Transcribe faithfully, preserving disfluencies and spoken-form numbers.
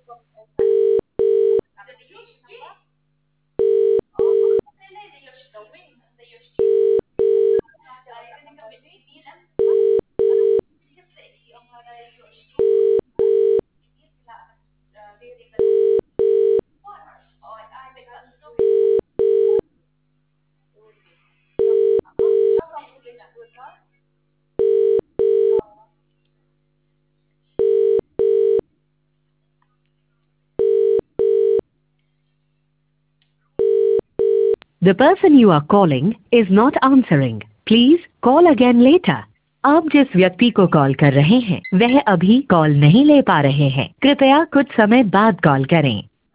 The person you are calling is not answering. Please call again later. आप जिस व्यक्ति को कॉल कर रहे हैं वह अभी कॉल नहीं ले पा रहे हैं। कृपया कुछ समय बाद कॉल करें।